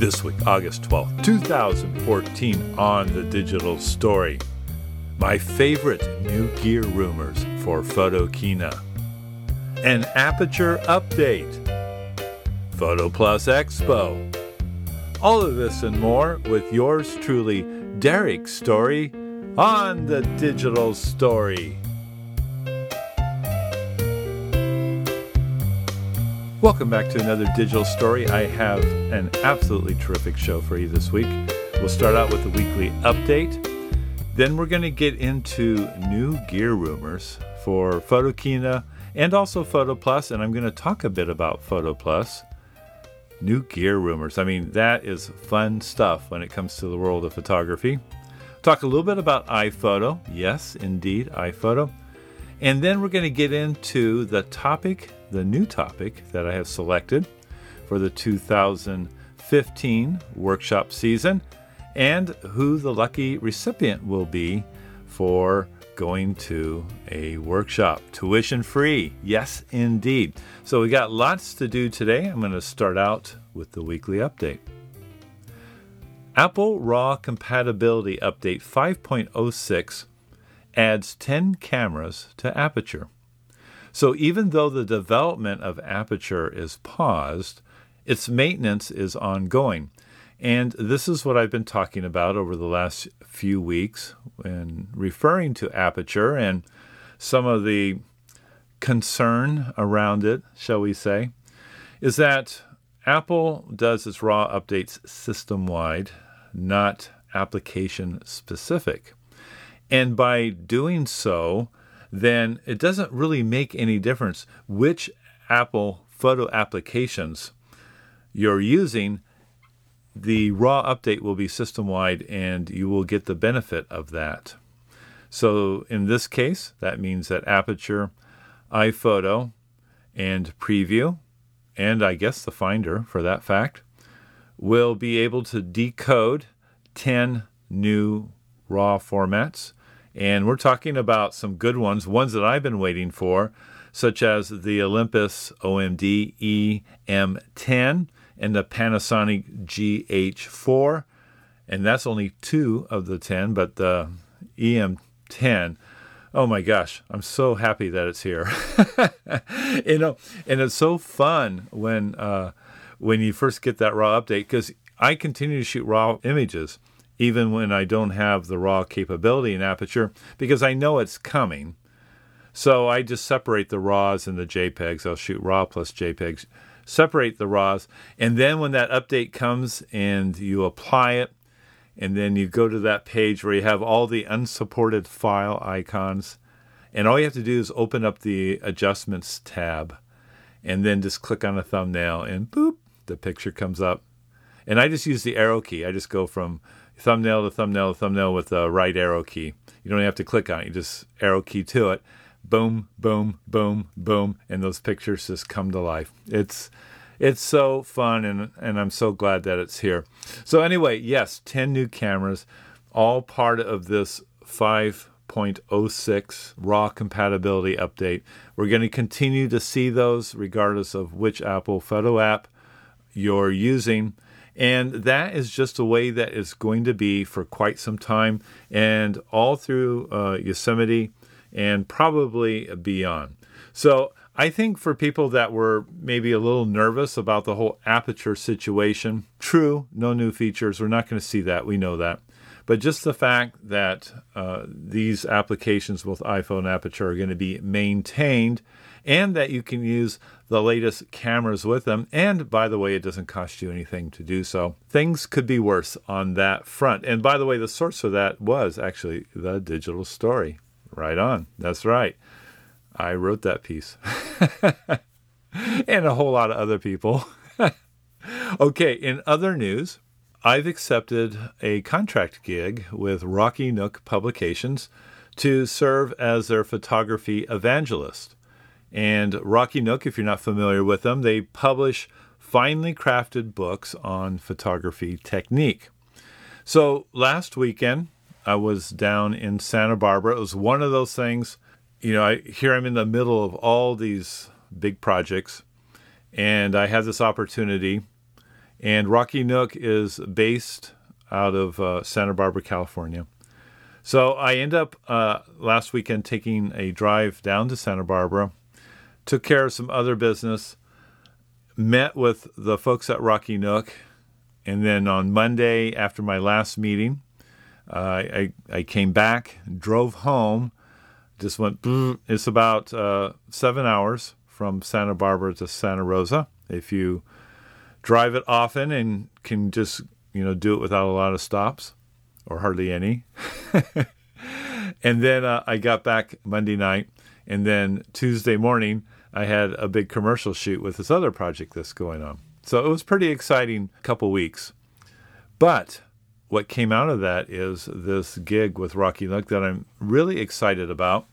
This week, August 12th, 2014, on The Digital Story. My favorite new gear rumors for Photokina. An Aperture update. Photo Plus Expo. All of this and more with yours truly, Derek Story, on The Digital Story. Welcome back to another Digital Story. I have an absolutely terrific show for you this week. We'll start out with the weekly update. Then we're going to get into new gear rumors for Photokina and also Photo Plus, and I'm going to talk a bit about Photo Plus. New gear rumors. I mean, that is fun stuff when it comes to the world of photography. Talk a little bit about iPhoto. Yes, indeed, iPhoto. And then we're going to get into the new topic that I have selected for the 2015 workshop season and who the lucky recipient will be for going to a workshop. Tuition free. Yes, indeed. So we got lots to do today. I'm going to start out with the weekly update. Apple RAW Compatibility Update 5.06 adds 10 cameras to Aperture. So even though the development of Aperture is paused, its maintenance is ongoing. And this is what I've been talking about over the last few weeks when referring to Aperture and some of the concern around it, shall we say, is that Apple does its RAW updates system-wide, not application-specific. And by doing so, then it doesn't really make any difference which Apple photo applications you're using. The RAW update will be system-wide, and you will get the benefit of that. So in this case, that means that Aperture, iPhoto, and Preview, and I guess the Finder for that fact, will be able to decode 10 new RAW formats. And we're talking about some good ones that I've been waiting for, such as the Olympus OMD EM10 and the Panasonic GH4. And that's only 2 of the 10, but the EM10, oh my gosh, I'm so happy that it's here. And it's so fun when you first get that RAW update, because I continue to shoot RAW images even when I don't have the RAW capability in Aperture, because I know it's coming. So I just separate the RAWs and the JPEGs. I'll shoot RAW plus JPEGs, separate the RAWs, and then when that update comes and you apply it, and then you go to that page where you have all the unsupported file icons, and all you have to do is open up the Adjustments tab, and then just click on a thumbnail, and boop, the picture comes up. And I just use the arrow key. I just go from thumbnail to thumbnail to thumbnail with the right arrow key. You don't have to click on it. You just arrow key to it. Boom, boom, boom, boom. And those pictures just come to life. It's so fun, and I'm so glad that it's here. So anyway, yes, 10 new cameras, all part of this 5.06 RAW compatibility update. We're going to continue to see those regardless of which Apple photo app you're using. And that is just a way that it's going to be for quite some time, and all through Yosemite and probably beyond. So I think for people that were maybe a little nervous about the whole Aperture situation, true, no new features. We're not going to see that. We know that. But just the fact that these applications, both iPhone and Aperture, are going to be maintained, and that you can use the latest cameras with them. And by the way, it doesn't cost you anything to do so. Things could be worse on that front. And by the way, the source for that was actually The Digital Story. Right on. That's right. I wrote that piece. And a whole lot of other people. Okay, in other news, I've accepted a contract gig with Rocky Nook Publications to serve as their photography evangelist. And Rocky Nook, if you're not familiar with them, they publish finely crafted books on photography technique. So last weekend, I was down in Santa Barbara. It was one of those things, here I'm in the middle of all these big projects, and I had this opportunity, And Rocky Nook is based out of Santa Barbara, California. So I end up last weekend taking a drive down to Santa Barbara, took care of some other business, met with the folks at Rocky Nook, and then on Monday after my last meeting, I came back, drove home, just went, it's about 7 hours from Santa Barbara to Santa Rosa. If you drive it often and can just, do it without a lot of stops or hardly any. And then I got back Monday night, and then Tuesday morning, I had a big commercial shoot with this other project that's going on. So it was pretty exciting couple weeks. But what came out of that is this gig with Rocky Nook that I'm really excited about,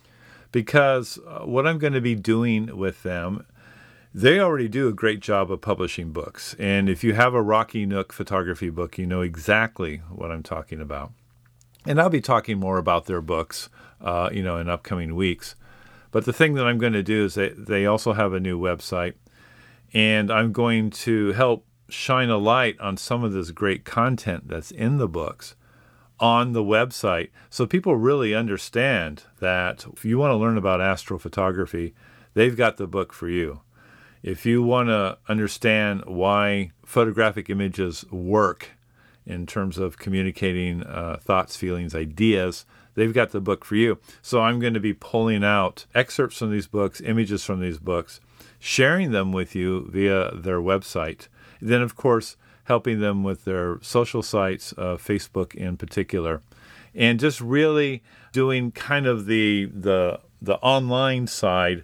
because what I'm going to be doing with them, they already do a great job of publishing books. And if you have a Rocky Nook photography book, you know exactly what I'm talking about. And I'll be talking more about their books, in upcoming weeks. But the thing that I'm going to do is they also have a new website, and I'm going to help shine a light on some of this great content that's in the books on the website, so people really understand that if you want to learn about astrophotography, they've got the book for you. If you want to understand why photographic images work in terms of communicating thoughts, feelings, ideas, they've got the book for you. So I'm going to be pulling out excerpts from these books, images from these books, sharing them with you via their website. Then, of course, helping them with their social sites, Facebook in particular, and just really doing kind of the online side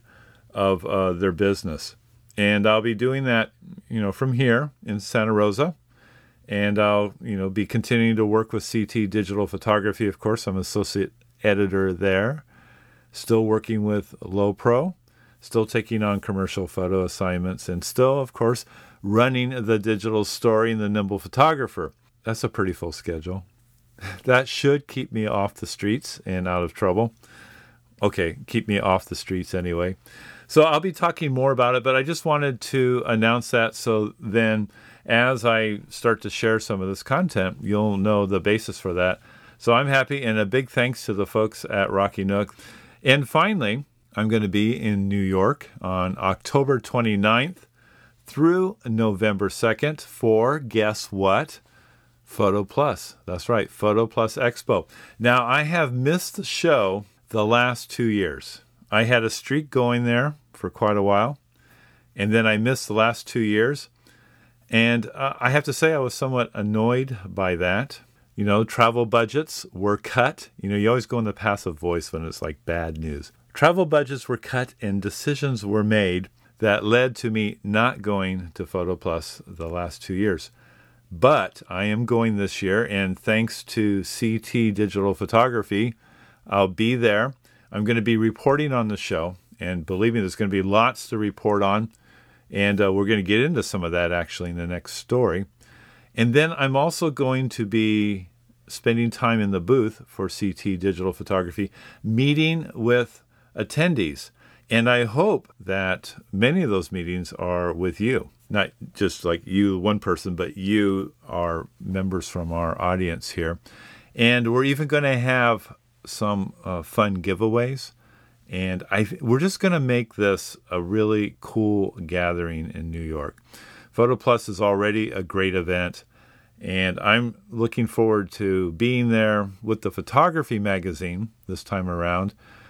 of their business. And I'll be doing that, from here in Santa Rosa. And I'll, be continuing to work with CT Digital Photography. Of course, I'm associate editor there. Still working with Lowepro. Still taking on commercial photo assignments. And still, of course, running the digital story and the Nimble Photographer. That's a pretty full schedule. That should keep me off the streets and out of trouble. Okay, keep me off the streets anyway. So I'll be talking more about it, but I just wanted to announce that so then as I start to share some of this content, you'll know the basis for that. So I'm happy, and a big thanks to the folks at Rocky Nook. And finally, I'm going to be in New York on October 29th through November 2nd for, guess what? Photo Plus. That's right, Photo Plus Expo. Now, I have missed the show the last 2 years. I had a streak going there for quite a while, and then I missed the last 2 years. And I have to say I was somewhat annoyed by that. Travel budgets were cut. You always go in the passive voice when it's like bad news. Travel budgets were cut and decisions were made that led to me not going to Photo Plus the last 2 years. But I am going this year, and thanks to CT Digital Photography, I'll be there. I'm going to be reporting on the show, and believe me, there's going to be lots to report on. And we're going to get into some of that actually in the next story. And then I'm also going to be spending time in the booth for CT Digital Photography, meeting with attendees. And I hope that many of those meetings are with you. Not just like you, one person, but you are members from our audience here. And we're even going to have some fun giveaways. And we're just going to make this a really cool gathering in New York. Photo Plus is already a great event, and I'm looking forward to being there with the photography magazine this time around,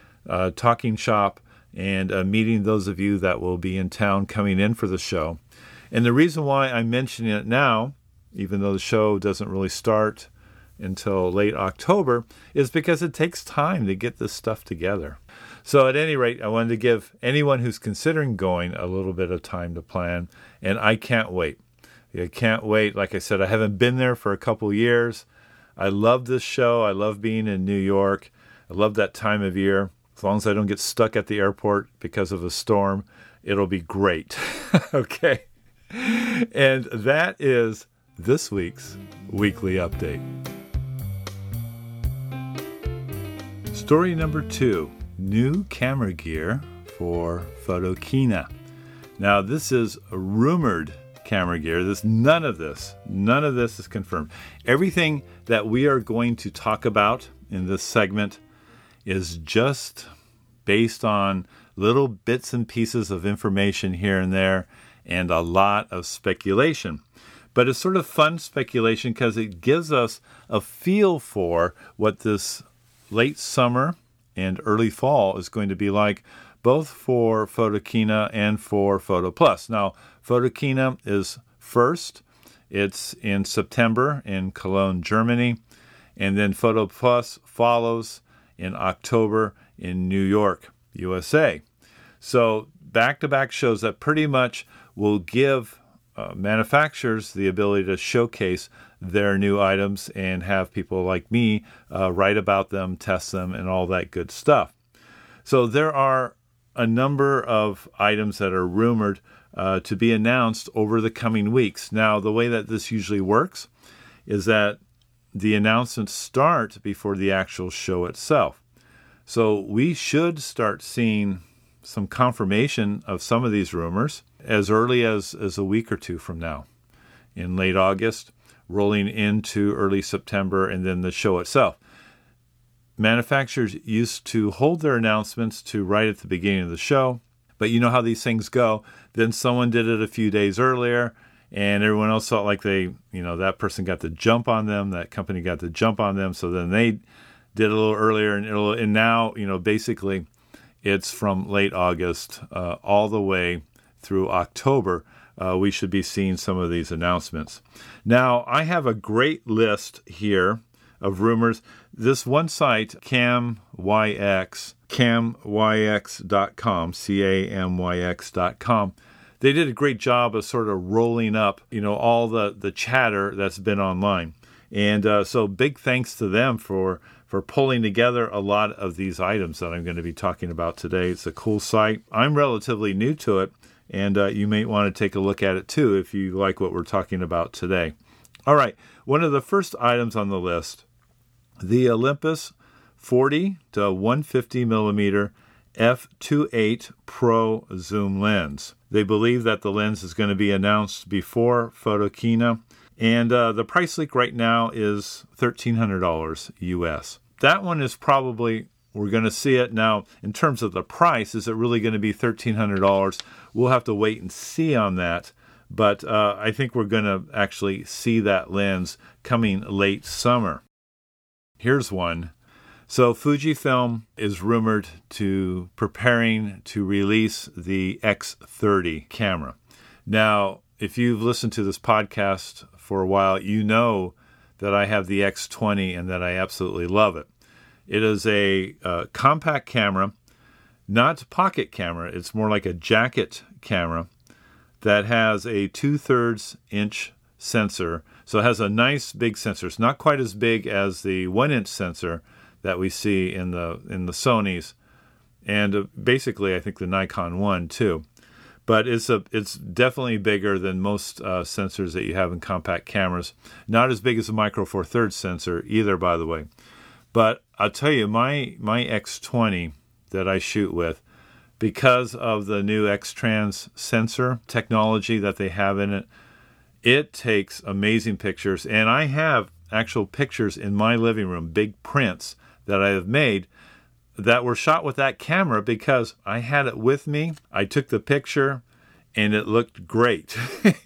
talking shop, and meeting those of you that will be in town coming in for the show. And the reason why I'm mentioning it now, even though the show doesn't really start until late October, is because it takes time to get this stuff together. So at any rate, I wanted to give anyone who's considering going a little bit of time to plan, and I can't wait. I can't wait. Like I said, I haven't been there for a couple years. I love this show. I love being in New York. I love that time of year. As long as I don't get stuck at the airport because of a storm, it'll be great. Okay. And that is this week's Weekly Update. Story number 2. New camera gear for Photokina. Now, this is rumored camera gear. None of this is confirmed. Everything that we are going to talk about in this segment is just based on little bits and pieces of information here and there and a lot of speculation. But it's sort of fun speculation because it gives us a feel for what this late summer and early fall is going to be like, both for Photokina and for Photo Plus. Now, Photokina is first. It's in September in Cologne, Germany. And then Photo Plus follows in October in New York, USA. So back-to-back shows that pretty much will give manufacturers the ability to showcase their new items and have people like me write about them, test them, and all that good stuff. So there are a number of items that are rumored to be announced over the coming weeks. Now, the way that this usually works is that the announcements start before the actual show itself. So we should start seeing some confirmation of some of these rumors as early as a week or two from now, in late August, rolling into early September, and then the show itself. Manufacturers used to hold their announcements to right at the beginning of the show, but you know how these things go. Then someone did it a few days earlier, and everyone else felt like that person got the jump on them, that company got the jump on them, so then they did it a little earlier, and now, basically it's from late August all the way through October. We should be seeing some of these announcements. Now, I have a great list here of rumors. This one site, camyx.com, camyx.com, they did a great job of sort of rolling up, all the chatter that's been online. And so big thanks to them for pulling together a lot of these items that I'm going to be talking about today. It's a cool site. I'm relatively new to it, and you may want to take a look at it too if you like what we're talking about today. All right, one of the first items on the list, the Olympus 40 to 150 millimeter f2.8 Pro zoom lens. They believe that the lens is going to be announced before Photokina, and the price leak right now is $1,300 US. That one is probably, we're going to see it now. In terms of the price, is it really going to be $1,300? We'll have to wait and see on that. But I think we're going to actually see that lens coming late summer. Here's one. So Fujifilm is rumored to preparing to release the X30 camera. Now, if you've listened to this podcast for a while, you know that I have the X20 and that I absolutely love it. It is a compact camera, not pocket camera. It's more like a jacket camera that has a 2/3 inch sensor. So it has a nice big sensor. It's not quite as big as the 1-inch sensor that we see in the Sonys, and basically I think the Nikon one too. But it's definitely bigger than most sensors that you have in compact cameras. Not as big as a Micro Four Thirds sensor either, by the way. But I'll tell you, my X20 that I shoot with, because of the new X-Trans sensor technology that they have in it, it takes amazing pictures. And I have actual pictures in my living room, big prints that I have made that were shot with that camera because I had it with me. I took the picture and it looked great,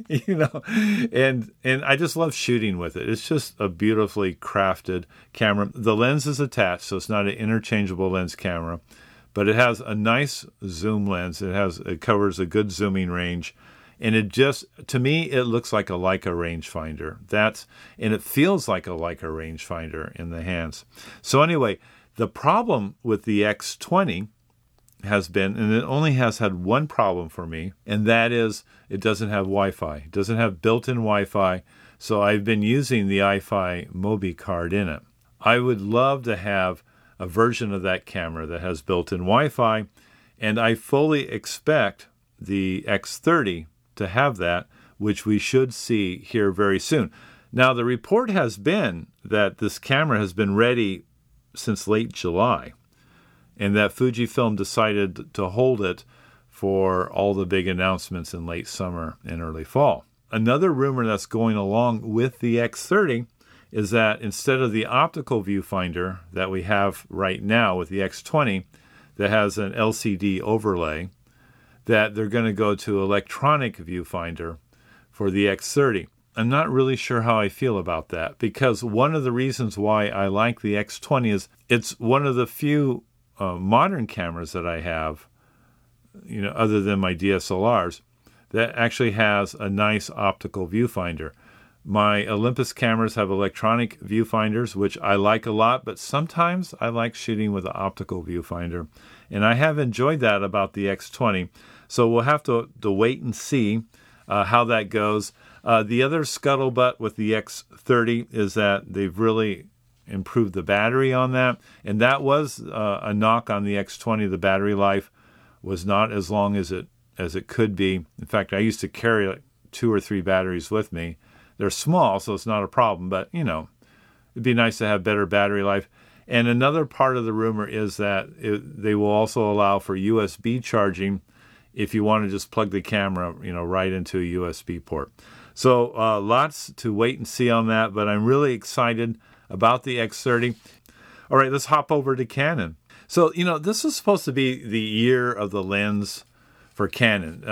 and I just love shooting with it. It's just a beautifully crafted camera. The lens is attached, so it's not an interchangeable lens camera, but it has a nice zoom lens. It covers a good zooming range, and to me, it looks like a Leica rangefinder. And it feels like a Leica rangefinder in the hands. So anyway, the problem with the X20 has been, and it only has had one problem for me, and that is it doesn't have Wi-Fi. It doesn't have built-in Wi-Fi, so I've been using the iFi Mobi card in it. I would love to have a version of that camera that has built-in Wi-Fi, and I fully expect the X30 to have that, which we should see here very soon. Now, the report has been that this camera has been ready since late July, and that Fujifilm decided to hold it for all the big announcements in late summer and early fall. another rumor that's going along with the X30 is that instead of the optical viewfinder that we have right now with the X20 that has an LCD overlay, that they're going to go to electronic viewfinder for the X30. I'm not really sure how I feel about that, because one of the reasons why I like the X20 is it's one of the few modern cameras that I have, other than my DSLRs, that actually has a nice optical viewfinder. My Olympus cameras have electronic viewfinders, which I like a lot, but sometimes I like shooting with an optical viewfinder. And I have enjoyed that about the X20. So we'll have to wait and see how that goes. The other scuttlebutt with the X30 is that they've really improved the battery on that. And that was a knock on the X20. The battery life was not as long as it could be. In fact, I used to carry like 2 or 3 batteries with me. They're small, so it's not a problem, but, it'd be nice to have better battery life. And another part of the rumor is that they will also allow for USB charging if you want to just plug the camera, right into a USB port. So lots to wait and see on that, but I'm really excited about the X30. All right, let's hop over to Canon. So, this is supposed to be the year of the lens for Canon.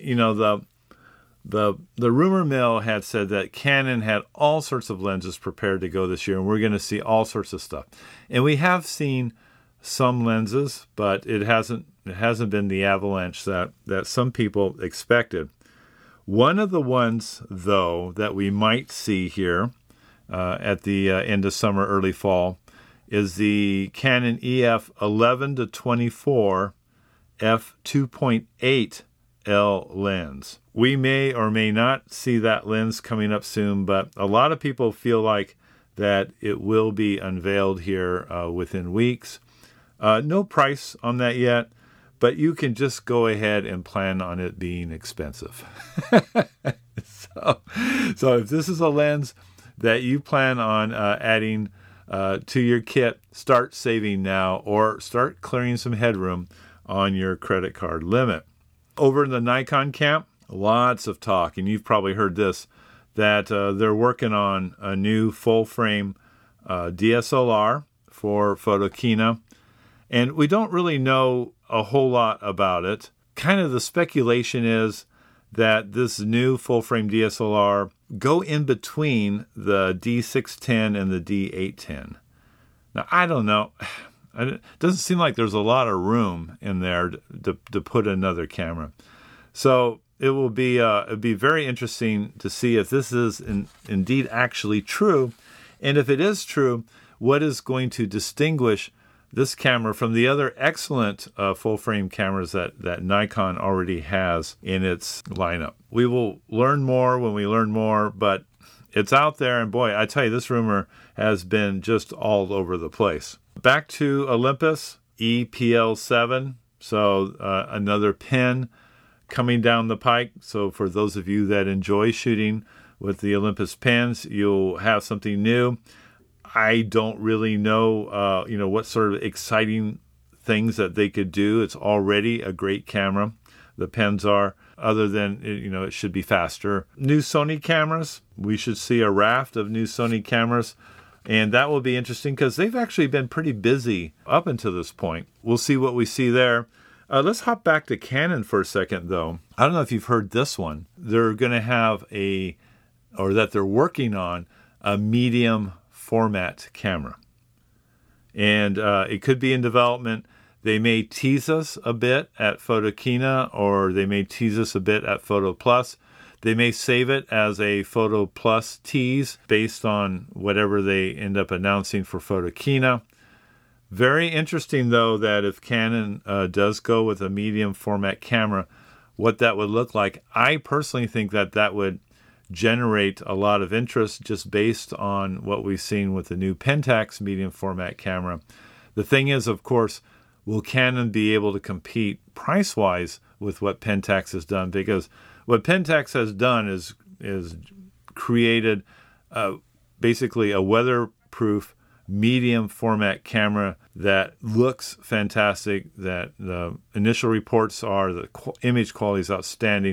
The rumor mill had said that Canon had all sorts of lenses prepared to go this year, and we're going to see all sorts of stuff. And we have seen some lenses, but it hasn't been the avalanche that some people expected. One of the ones, though, that we might see here at the end of summer, early fall, is the Canon EF 11-24 f2.8 L lens. We may or may not see that lens coming up soon, but a lot of people feel like that it will be unveiled here within weeks. No price on that yet, but you can just go ahead and plan on it being expensive. So if this is a lens that you plan on adding to your kit, start saving now or start clearing some headroom on your credit card limit. Over in the Nikon camp, lots of talk, and you've probably heard this, that they're working on a new full-frame DSLR for Photokina, and we don't really know a whole lot about it. Kind of the speculation is that this new full-frame DSLR go in between the D610 and the D810. Now, I don't know. It doesn't seem like there's a lot of room in there to put another camera. So it will be it'd be very interesting to see if this is indeed actually true. And if it is true, what is going to distinguish this camera from the other excellent full-frame cameras that Nikon already has in its lineup. We will learn more when we learn more, but it's out there. And boy, I tell you, this rumor has been just all over the place. Back to Olympus, EPL7, so another pen coming down the pike. So for those of you that enjoy shooting with the Olympus pens, you'll have something new. I don't really know, what sort of exciting things that they could do. It's already a great camera. The pens are, other than, it should be faster. New Sony cameras. We should see a raft of new Sony cameras. And that will be interesting because they've actually been pretty busy up until this point. We'll see what we see there. Let's hop back to Canon for a second, though. I don't know if you've heard this one. They're going to have they're working on a medium format camera. And it could be in development. They may tease us a bit at Photokina, or they may tease us a bit at Photo Plus. They may save it as a Photo Plus tease based on whatever they end up announcing for Photokina. Very interesting, though, that if Canon does go with a medium format camera, what that would look like. I personally think that would generate a lot of interest just based on what we've seen with the new Pentax medium format camera. The thing is, of course, will Canon be able to compete price-wise with what Pentax has done? Because what Pentax has done is created basically a weatherproof medium format camera that looks fantastic, that the initial reports are the image quality is outstanding,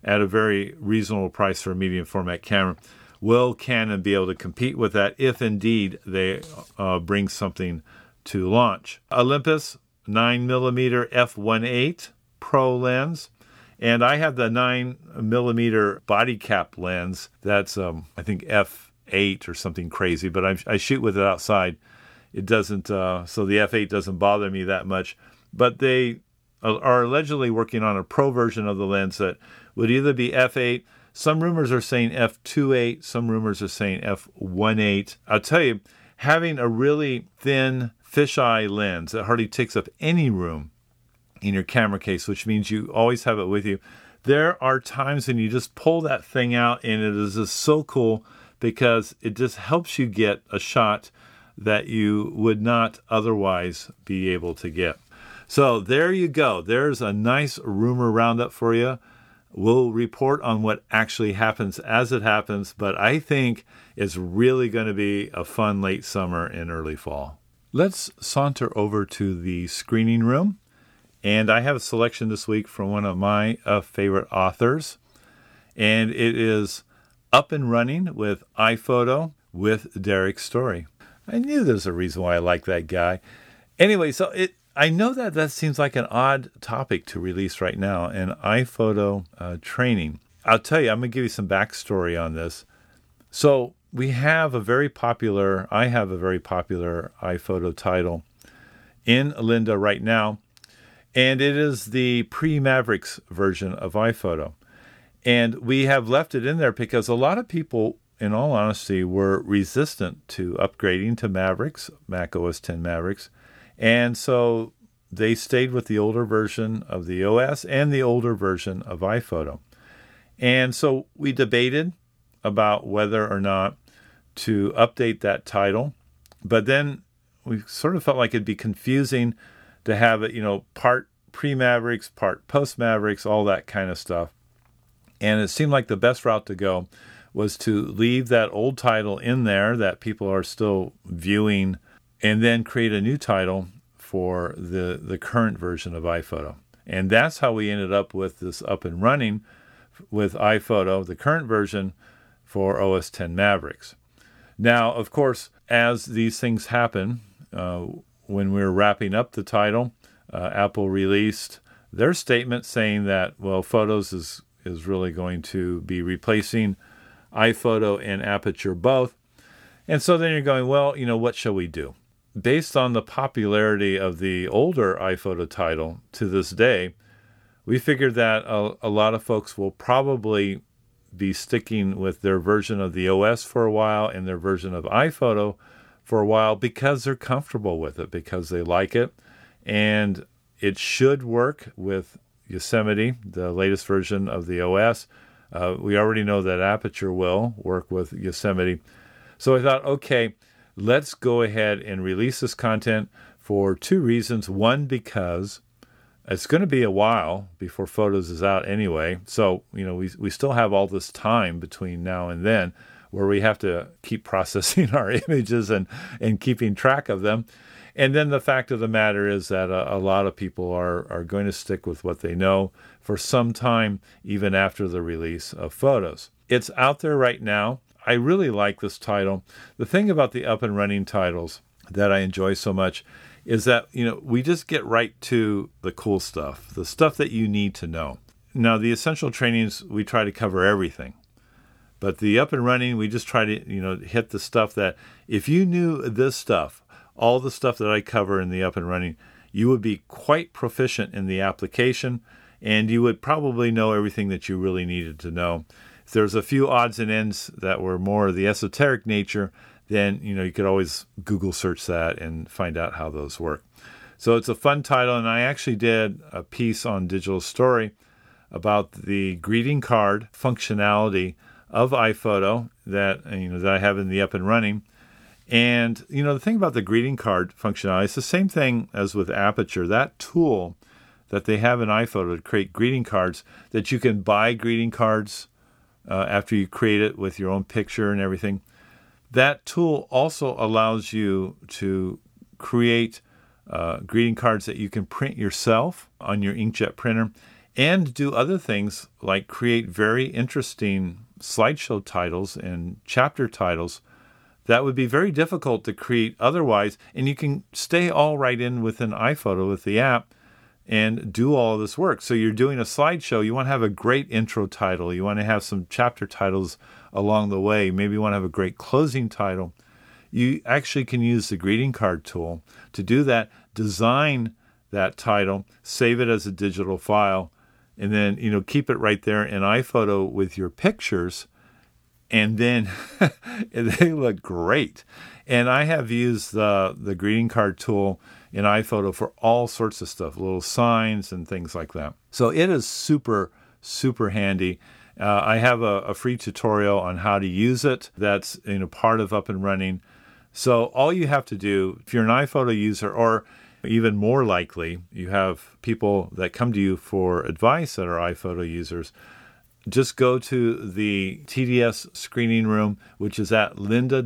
at a very reasonable price for a medium format camera. Will Canon be able to compete with that if indeed they bring something to launch? Olympus 9mm f1.8 Pro lens. And I have the 9mm body cap lens. That's, I think, f8 or something crazy, but I shoot with it outside. It doesn't, so the f8 doesn't bother me that much. But they are allegedly working on a pro version of the lens that would either be f8. Some rumors are saying f2.8. Some rumors are saying f1.8. I'll tell you, having a really thin fisheye lens that hardly takes up any room in your camera case, which means you always have it with you, there are times when you just pull that thing out and it is just so cool because it just helps you get a shot that you would not otherwise be able to get. So there you go. There's a nice rumor roundup for you. We'll report on what actually happens as it happens, but I think it's really going to be a fun late summer and early fall. Let's saunter over to the screening room, and I have a selection this week from one of my favorite authors, and it is Up and Running with iPhoto with Derek Story. I knew there's a reason why I like that guy. Anyway, so I know that seems like an odd topic to release right now, an iPhoto training. I'll tell you, I'm going to give you some backstory on this. So I have a very popular iPhoto title in Lynda right now, and it is the pre-Mavericks version of iPhoto. And we have left it in there because a lot of people, in all honesty, were resistant to upgrading to Mavericks, Mac OS X Mavericks. And so they stayed with the older version of the OS and the older version of iPhoto. And so we debated about whether or not to update that title. But then we sort of felt like it'd be confusing to have it, part pre-Mavericks, part post-Mavericks, all that kind of stuff. And it seemed like the best route to go was to leave that old title in there that people are still viewing and then create a new title for the current version of iPhoto. And that's how we ended up with this Up and Running with iPhoto, the current version for OS X Mavericks. Now, of course, as these things happen, when we were wrapping up the title, Apple released their statement saying that, well, Photos is really going to be replacing iPhoto and Aperture both. And so then you're going, well, what shall we do? Based on the popularity of the older iPhoto title to this day, we figured that a lot of folks will probably be sticking with their version of the OS for a while and their version of iPhoto for a while because they're comfortable with it, because they like it. And it should work with Yosemite, the latest version of the OS. We already know that Aperture will work with Yosemite. So I thought, okay, let's go ahead and release this content for two reasons. One, because it's going to be a while before Photos is out anyway. So, we still have all this time between now and then where we have to keep processing our images and keeping track of them. And then the fact of the matter is that a lot of people are going to stick with what they know for some time, even after the release of Photos. It's out there right now. I really like this title. The thing about the Up and Running titles that I enjoy so much is that, we just get right to the cool stuff, the stuff that you need to know. Now, the essential trainings, we try to cover everything. But the Up and Running, we just try to, hit the stuff that if you knew this stuff, all the stuff that I cover in the Up and Running, you would be quite proficient in the application, and you would probably know everything that you really needed to know. If there's a few odds and ends that were more of the esoteric nature, then you could always Google search that and find out how those work. So it's a fun title, and I actually did a piece on Digital Story about the greeting card functionality of iPhoto that that I have in the Up and Running. And the thing about the greeting card functionality, it's the same thing as with Aperture. That tool that they have in iPhoto to create greeting cards, that you can buy greeting cards after you create it with your own picture and everything. That tool also allows you to create greeting cards that you can print yourself on your inkjet printer and do other things like create very interesting slideshow titles and chapter titles that would be very difficult to create otherwise. And you can stay all right in within iPhoto with the app and do all of this work. So you're doing a slideshow. You want to have a great intro title. You want to have some chapter titles along the way. Maybe you want to have a great closing title. You actually can use the greeting card tool to do that, design that title, save it as a digital file, and then, keep it right there in iPhoto with your pictures. And then they look great. And I have used the greeting card tool in iPhoto for all sorts of stuff, little signs and things like that. So it is super, super handy. I have a free tutorial on how to use it. That's part of Up and Running. So all you have to do, if you're an iPhoto user, or even more likely, you have people that come to you for advice that are iPhoto users, just go to the TDS screening room, which is at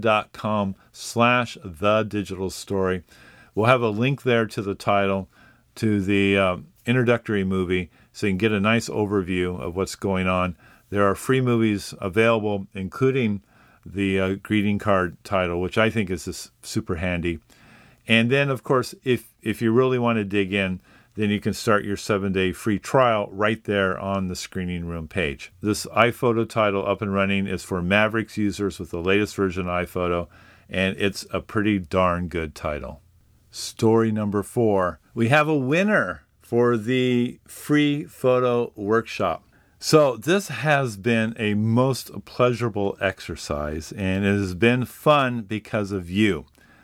lynda.com/thedigitalstory. We'll have a link there to the title, to the introductory movie, so you can get a nice overview of what's going on. There are free movies available, including the greeting card title, which I think is just super handy. And then, of course, if you really want to dig in, then you can start your 7-day free trial right there on the screening room page. This iPhoto title, Up and Running, is for Mavericks users with the latest version of iPhoto, and it's a pretty darn good title. Story number 4. We have a winner for the free photo workshop. So this has been a most pleasurable exercise, and it has been fun because of you.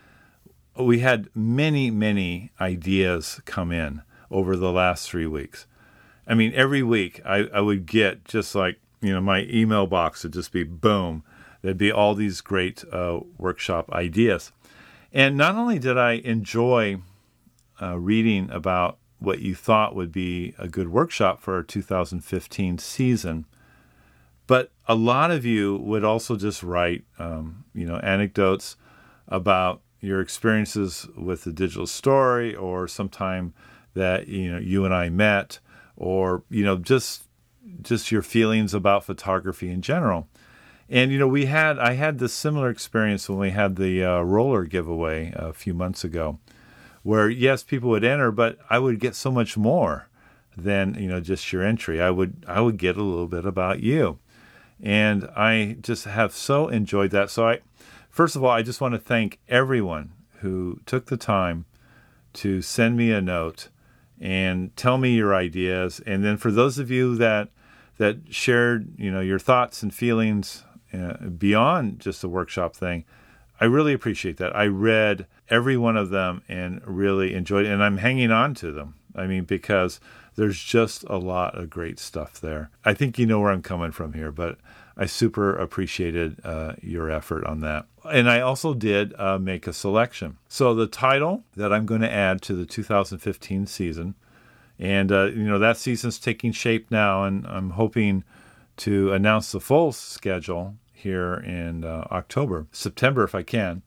We had many, many ideas come in over the last 3 weeks. I mean, every week I would get just like, my email box would just be boom. There'd be all these great workshop ideas. And not only did I enjoy reading about what you thought would be a good workshop for our 2015 season, but a lot of you would also just write, anecdotes about your experiences with the digital story, or sometime that you and I met, or just your feelings about photography in general. And I had this similar experience when we had the roller giveaway a few months ago, where yes, people would enter, but I would get so much more than just your entry. I would get a little bit about you, and I just have so enjoyed that. So first of all, I just want to thank everyone who took the time to send me a note and tell me your ideas. And then for those of you that shared, your thoughts and feelings beyond just the workshop thing, I really appreciate that. I read every one of them and really enjoyed it. And I'm hanging on to them. I mean, because there's just a lot of great stuff there. I think you know where I'm coming from here, but I super appreciated your effort on that. And I also did make a selection. So the title that I'm going to add to the 2015 season, and that season's taking shape now, and I'm hoping to announce the full schedule here in September if I can.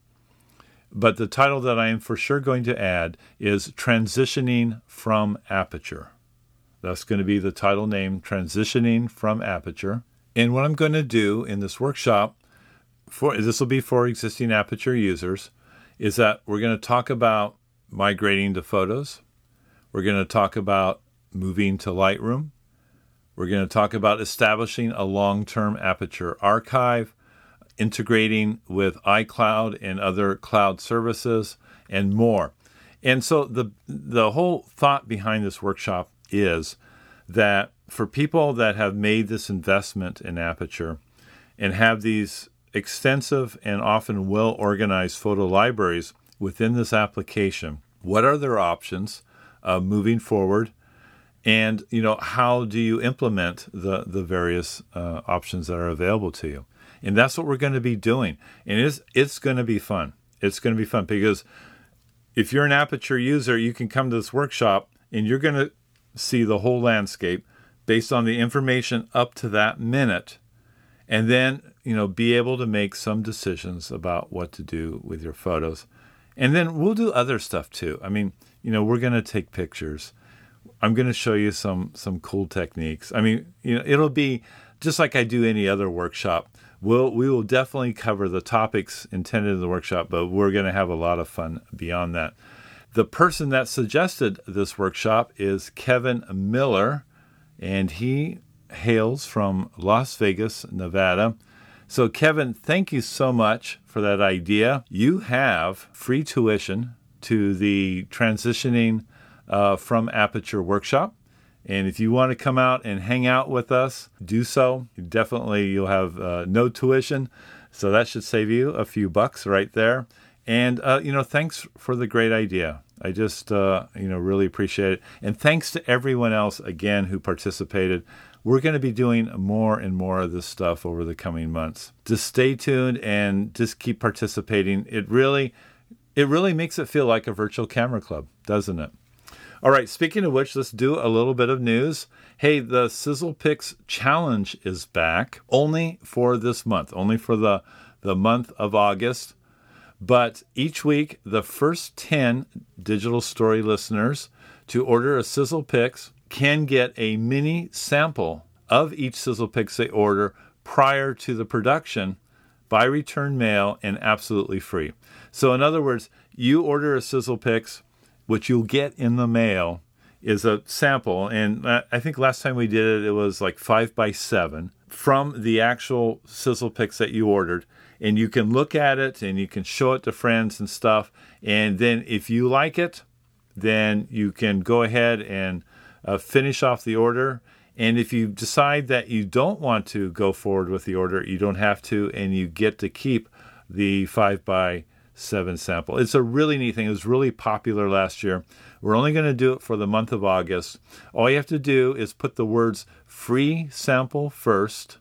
But the title that I am for sure going to add is Transitioning from Aperture. That's going to be the title name, Transitioning from Aperture. And what I'm going to do in this workshop, this will be for existing Aperture users, is that we're going to talk about migrating to Photos. We're going to talk about moving to Lightroom. We're going to talk about establishing a long-term Aperture archive, integrating with iCloud and other cloud services, and more. And so the whole thought behind this workshop is that for people that have made this investment in Aperture and have these extensive and often well-organized photo libraries within this application, what are their options moving forward? And, how do you implement the various options that are available to you? And that's what we're going to be doing. And it's going to be fun. It's going to be fun because if you're an Aperture user, you can come to this workshop and you're going to see the whole landscape based on the information up to that minute, and then, be able to make some decisions about what to do with your photos. And then we'll do other stuff too. I mean, we're going to take pictures. I'm going to show you some cool techniques. I mean, it'll be just like I do any other workshop. We will definitely cover the topics intended in the workshop, but we're going to have a lot of fun beyond that. The person that suggested this workshop is Kevin Miller, and he hails from Las Vegas, Nevada. So Kevin, thank you so much for that idea. You have free tuition to the Transitioning from Aperture workshop. And if you want to come out and hang out with us, do so. You'll have no tuition. So that should save you a few bucks right there. And, thanks for the great idea. I just, really appreciate it. And thanks to everyone else, again, who participated. We're going to be doing more and more of this stuff over the coming months. Just stay tuned and just keep participating. It really makes it feel like a virtual camera club, doesn't it? All right, speaking of which, let's do a little bit of news. Hey, the SizzlePix Challenge is back only for this month, only for the month of August. But each week, the first 10 Digital Story listeners to order a SizzlePix can get a mini sample of each SizzlePix they order prior to the production by return mail and absolutely free. So in other words, you order a SizzlePix, what you'll get in the mail is a sample. And I think last time we did it was like 5x7 from the actual SizzlePix that you ordered. And you can look at it and you can show it to friends and stuff. And then if you like it, then you can go ahead and finish off the order. And if you decide that you don't want to go forward with the order, you don't have to, and you get to keep the 5x7 sample. It's a really neat thing. It was really popular last year. We're only going to do it for the month of August. All you have to do is put the words free sample first,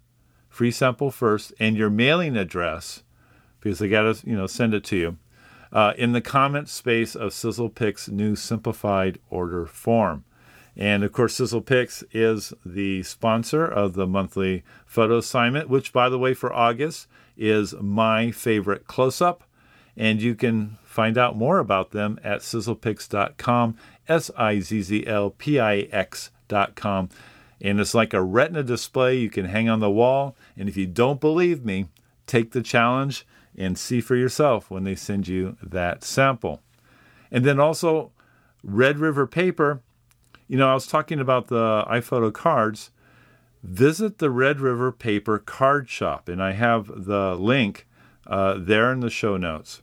and your mailing address, because they got to, send it to you, in the comment space of SizzlePix new simplified order form. And of course, SizzlePix is the sponsor of the monthly photo assignment, which, by the way, for August is my favorite close-up. And you can find out more about them at sizzlepix.com, sizzlpix.com. And it's like a retina display you can hang on the wall. And if you don't believe me, take the challenge and see for yourself when they send you that sample. And then also, Red River Paper. I was talking about the iPhoto cards. Visit the Red River Paper card shop. And I have the link there in the show notes.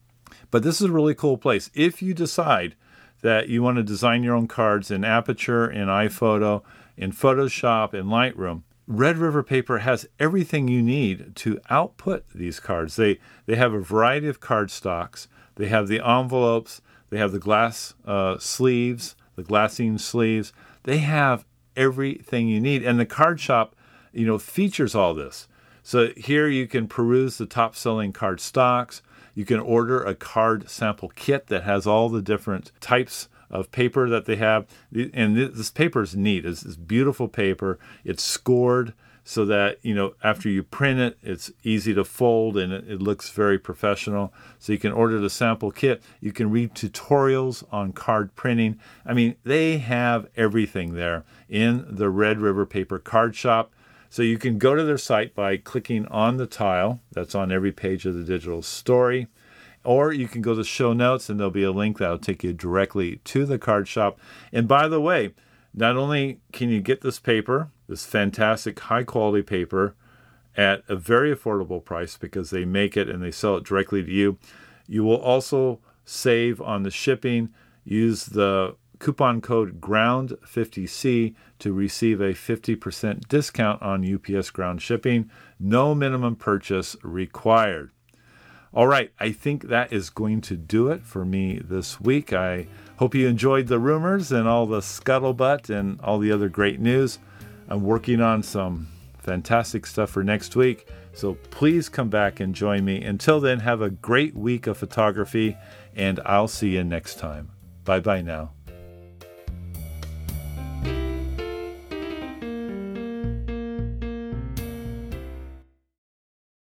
But this is a really cool place. If you decide that you want to design your own cards in Aperture, in iPhoto, in Photoshop, in Lightroom, Red River Paper has everything you need to output these cards. They have a variety of card stocks. They have the envelopes. They have the glass sleeves, the glassine sleeves. They have everything you need. And the card shop, features all this. So here you can peruse the top-selling card stocks. You can order a card sample kit that has all the different types of paper that they have. And this paper is neat. It's beautiful paper. It's scored so that, after you print it, it's easy to fold and it looks very professional. So you can order the sample kit. You can read tutorials on card printing. I mean, they have everything there in the Red River Paper card shop. So you can go to their site by clicking on the tile that's on every page of the digital story, or you can go to show notes and there'll be a link that'll take you directly to the card shop. And by the way, not only can you get this paper, this fantastic high quality paper at a very affordable price because they make it and they sell it directly to you, you will also save on the shipping. Use the coupon code GROUND50C to receive a 50% discount on UPS ground shipping. No minimum purchase required. All right, I think that is going to do it for me this week. I hope you enjoyed the rumors and all the scuttlebutt and all the other great news. I'm working on some fantastic stuff for next week, so please come back and join me. Until then, have a great week of photography, and I'll see you next time. Bye-bye now.